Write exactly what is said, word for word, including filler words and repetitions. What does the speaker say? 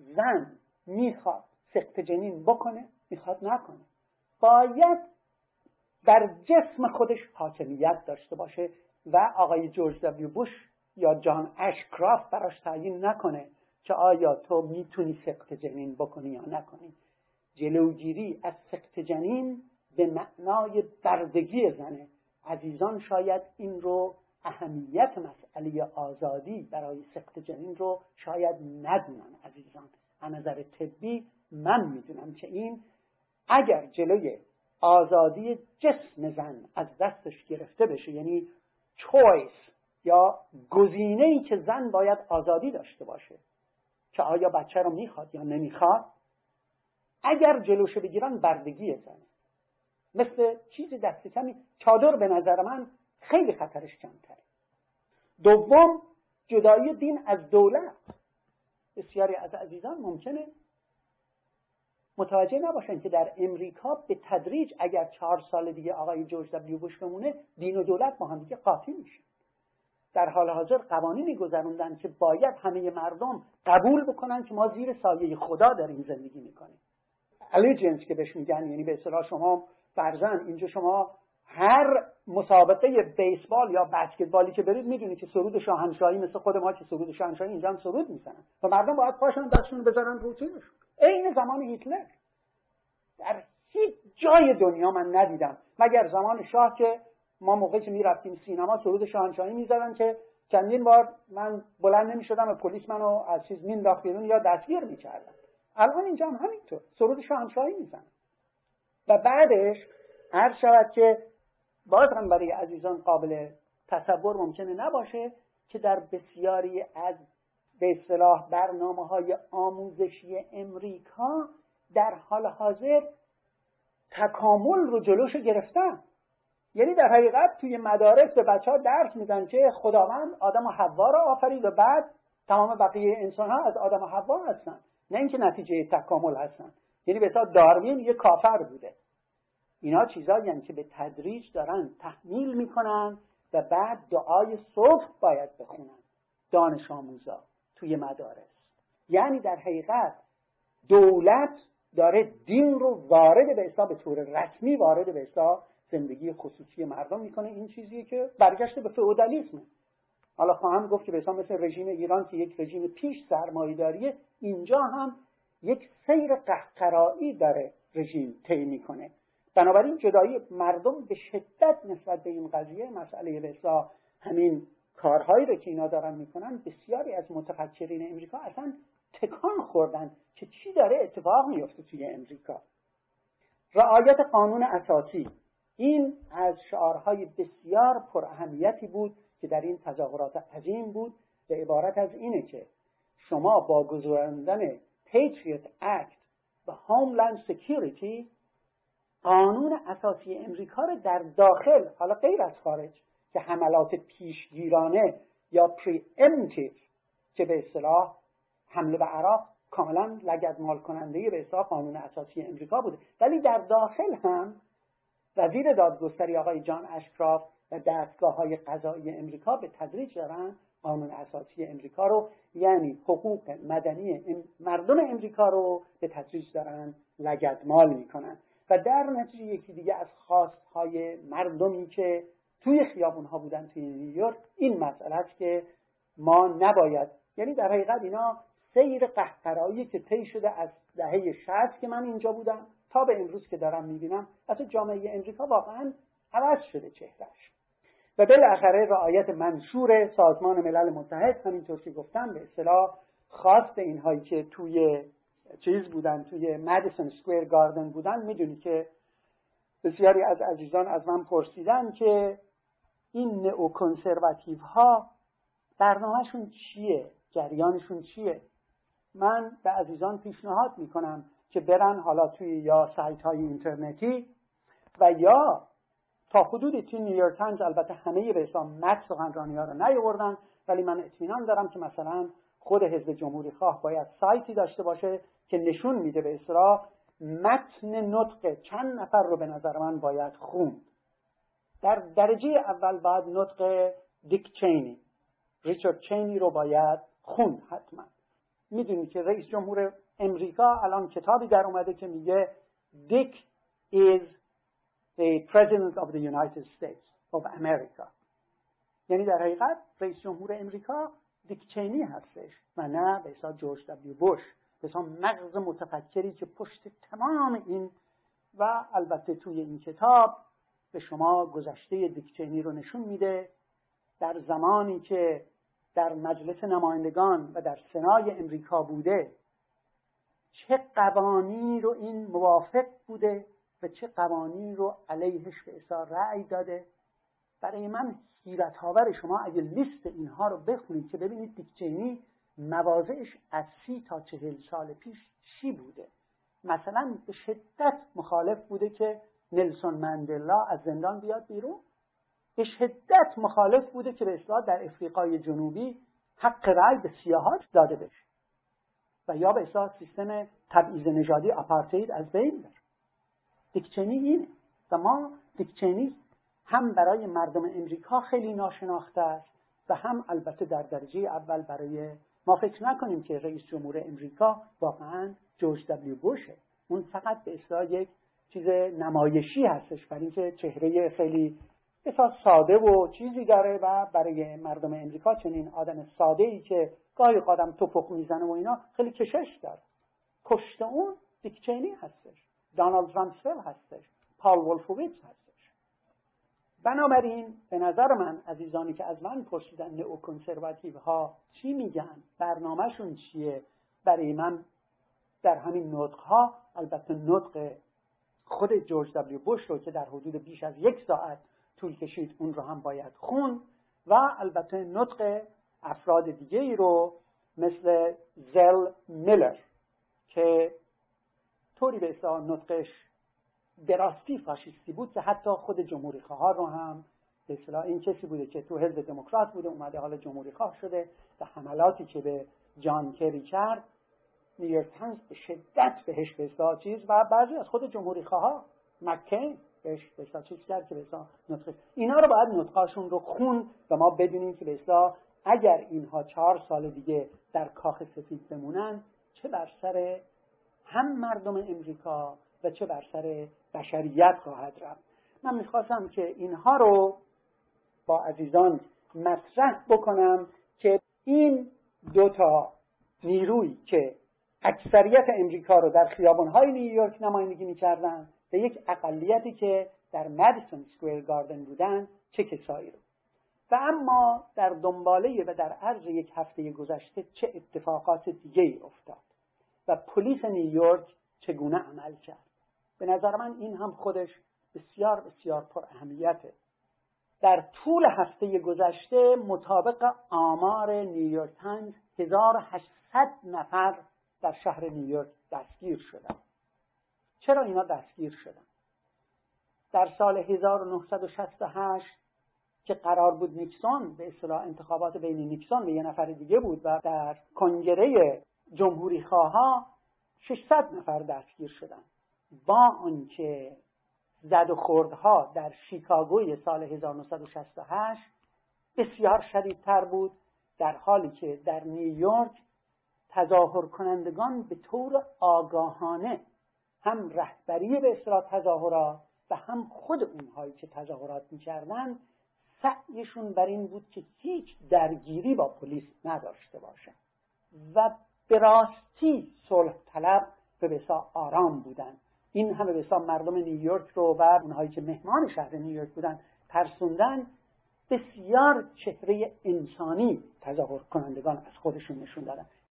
زن میخواد سقط جنین بکنه، میخواد نکنه، باید در جسم خودش حاکمیت داشته باشه و آقای جورج دبلیو بوش یا جان اشکرافت براش تعیین نکنه که آیا تو میتونی سقط جنین بکنی یا نکنی. جلوگیری از سقط جنین به معنای بردگی زنه. عزیزان شاید این رو، اهمیت مسئله آزادی برای سقط جنین رو شاید ندونن عزیزان. از نظر طبی من میدونم که این اگر جلوی آزادی جسم زن از دستش گرفته بشه، یعنی چویس یا گزینه‌ای که زن باید آزادی داشته باشه که آیا بچه رو میخواد یا نمیخواد، اگر جلوشو بگیرن بردگی زن. مثل چیز دست کمی چادر به نظر من خیلی خطرش کمتره. دوم، جدایی دین از دولت. بسیاری از عزیزان ممکنه متوجه نباشن که در امریکا به تدریج اگر چهار سال دیگه آقای جورج دبلیو بوش بمونه، دین و دولت با هم دیگه قاطی میشه. در حال حاضر قوانینی گذروندن که باید همه مردم قبول بکنن که ما زیر سایه خدا داریم زندگی میکنیم. allegiance که بهش میگن، یعنی به اصطلاح شما فرضاً اینجا شما هر مسابقه بیسبال یا بسکتبالی که برید میدونید که سرود شاهنشاهی مثل خود ما که سرود شاهنشاهی اینجا هم سرود میزنن و مردم باید پاشون دستشون بذارن رو تیمشون. عین زمان هیتلر. در هیچ جای دنیا من ندیدم مگر زمان شاه که ما موقعی که میرفتیم سینما سرود شاهنشاهی میزدن که چندین بار من بلند نمیشدم و پلیس منو از چیز مینداخت بیرون یا دستگیر میکردن. الان اینجا هم همینطور سرود شاهنشاهی میزنن. و بعدش هر شود که باز هم برای عزیزان قابل تصور ممکنه نباشه که در بسیاری از به اصطلاح برنامه‌های آموزشی امریکا در حال حاضر تکامل رو جلوش گرفتن. یعنی در حقیقت توی مدارس به بچه‌ها درس میدن که خداوند آدم و حوا را آفرید و بعد تمام بقیه انسان‌ها از آدم و حوا هستن، نه اینکه نتیجه تکامل هستن. یعنی به اصطلاح داروین یه کافر بوده. اینا چیزایی هستن که به تدریج دارن تحمیل میکنن و بعد دعای صبح باید بخونن دانش آموزا توی مدارس. یعنی در حقیقت دولت داره دین رو وارد به اصطلاح به طور رسمی وارد به اصطلاح زندگی خصوصی مردم میکنه. این چیزیه که برگشته به فئودالیسم. حالا خواهم گفت که به اصطلاح مثل رژیم ایران که یک رژیم پیش سرمایه‌داریه، اینجا هم یک سیر قهقرایی داره رژیم طی میکنه. بنابراین جدایی مردم به شدت نسبت به این قضیه، مسئله به اصطلاح همین کارهایی رو که اینا دارن میکنن، بسیاری از متفکرین امریکا اصلا تکان خوردن که چی داره اتفاق میفته توی امریکا. رعایت قانون اساسی، این از شعارهای بسیار پر اهمیتی بود که در این تظاهرات عظیم بود. به عبارت از اینه که شما با گذراندن Patriot Act و Homeland Security قانون اساسی امریکا رو در داخل، حالا غیر از خارج، که حملات پیشگیرانه یا preemptive که به اصطلاح حمله به عراق کاملا لگدمال کننده به اصطلاح قانون اساسی امریکا بوده، ولی در داخل هم وزیر دادگستری آقای جان اشکرافت و دستگاه‌های قضایی امریکا به تدریج دارن قانون اساسی امریکا رو، یعنی حقوق مدنی مردم امریکا رو به تدریج دارن لگدمال میکنن. و در نتیجه یکی دیگه از خواستهای مردمی که توی خیابونها بودن توی نیویورک این مسئله است که ما نباید، یعنی در حقیقت اینا سیر قهقرایی که طی شده از دهه شصت که من اینجا بودم تا به امروز که دارم میبینم، اصلا جامعه امریکا واقعا عوض شده چهرهش. و بالاخره رعایت منشور سازمان ملل متحد، همینطور که گفتم به اصطلاح خواست اینهایی که توی چیز بودن، توی مادیسون سکویر گاردن بودن. میدونی که بسیاری از عزیزان از من پرسیدن که این نئوکنسرواتیو ها برنامهشون چیه، جریانشون چیه. من به عزیزان پیشنهاد میکنم که برن حالا توی یا سایت های اینترنتی و یا تا حدودی توی نیویورک تایمز، البته همه به حساب متن سخنرانی ها رو نیاوردن، ولی من اطمینان دارم که مثلا خود حزب جمهوری خواه باید سایتی داشته باشه که نشون میده به اصطلاح متن نطق چند نفر رو به نظر من باید خوند. در درجه اول باید نطق دیک چینی، ریچارد چینی رو باید خوند حتما. میدونید که رئیس جمهور امریکا الان کتابی در اومده که میگه Dick is the president of the United States of America. یعنی در حقیقت رئیس جمهور امریکا دیک چینی هستش و نه به اصطلاح جورج دبلیو بوش، به اصطلاح مغز متفکری که پشت تمام این. و البته توی این کتاب به شما گذشته دیک چینی رو نشون میده، در زمانی که در مجلس نمایندگان و در سنای امریکا بوده چه قوانین رو این موافق بوده و چه قوانین رو علیهش به اصطلاح رأی داده. برای من حیرت آور شما اگه لیست اینها رو بخونید که ببینید دیک چینی مواضعش از سی تا چهل سال پیش چی بوده. مثلا به شدت مخالف بوده که نلسون ماندلا از زندان بیاد بیرون، به شدت مخالف بوده که به اصطلاح در افریقای جنوبی حق رأی به سیاهان داده بشه و یا به اصطلاح سیستم تبعیض نژادی آپارتاید از بین بره. دیک چینی اینه و ما دیک چینی هم برای مردم امریکا خیلی ناشناخته است و هم البته در درجه اول برای ما فکر نکنیم که رئیس جمهور امریکا واقعا جورج دبلیو بوشه. اون فقط به اصطلاح یک چیز نمایشی هستش برای اینکه چهره خیلی بسیار ساده و چیزی داره و برای مردم امریکا چنین آدم ساده‌ای که گاهی قدم توپق میزنه و اینا خیلی کشش داره. پشت اون دیک چینی هستش، دانالد رامسفلد هستش، پال ولفویتز هستش. بنابراین به نظر من عزیزانی که از من پرسیدن نئوکنسرواتیو ها چی میگن، برنامهشون چیه، برای من در همین نطق ها، البته نطق خود جورج دبلیو بوش رو که در حدود بیش از یک ساعت طول کشید اون رو هم باید خون و البته نطق افراد دیگه ای رو مثل زل میلر که طوری به اصطلاح نطقش دراستی فاشیستی بود که حتی خود جمهوری خواه رو هم به اصطلاح این کسی بوده که تو حزب دموکرات بوده اومده حالا جمهوری خواه شده و حملاتی که به جان کری کرد نیویورک تایمز به شدت بهش به اصطلاح چیز و بعضی از خود جمهوری خواه مکین بهش به اصطلاح چیز کرد که به اصطلاح نطق اینا رو باید نطقاشون رو خون و ما بدونیم که به اصطلاح اگر اینها چهار سال دیگه در کاخ سفید بمونن چه بر سر هم مردم امریکا و چه بر سر بشریت خواهد رفت. من میخواستم که اینها رو با عزیزان مطرح بکنم که این دو تا نیروی که اکثریت امریکا رو در خیابان‌های نیویورک نمایندگی می‌کردن و یک اقلیتی که در مادیسون اسکوئر گاردن بودن چه کسایی رو و اما در دنباله و در عرض یک هفته گذشته چه اتفاقات دیگه‌ای افتاد و پلیس نیویورک چگونه عمل کرد. به نظر من این هم خودش بسیار بسیار پر اهمیته. در طول هفته گذشته مطابق آمار نیویورک تایمز هزار و هشتصد نفر در شهر نیویورک دستگیر شدند. چرا اینا دستگیر شدند؟ در سال هزار و نهصد و شصت و هشت که قرار بود نیکسون به اصطلاح انتخابات بین نیکسون و یه نفر دیگه بود و در کنگره جمهوری خواها ششصد نفر دستگیر شدند. با آنکه زد و خوردها در شیکاگوی سال هزار و نهصد و شصت و هشت بسیار شدیدتر بود، در حالی که در نیویورک تظاهر کنندگان به طور آگاهانه هم رهبری به اصطلاح تظاهرات و هم خود اونهایی که تظاهرات می‌کردند سعیشون بر این بود که هیچ درگیری با پلیس نداشته باشند و به راستی صلح طلب و به اصطلاح آرام بودند. این همه به اصطلاح مردم نیویورک رو و اونهایی که مهمان شهر نیویورک بودن ترسوندن. بسیار چهره انسانی تظاهر کنندگان از خودشون نشون دادن.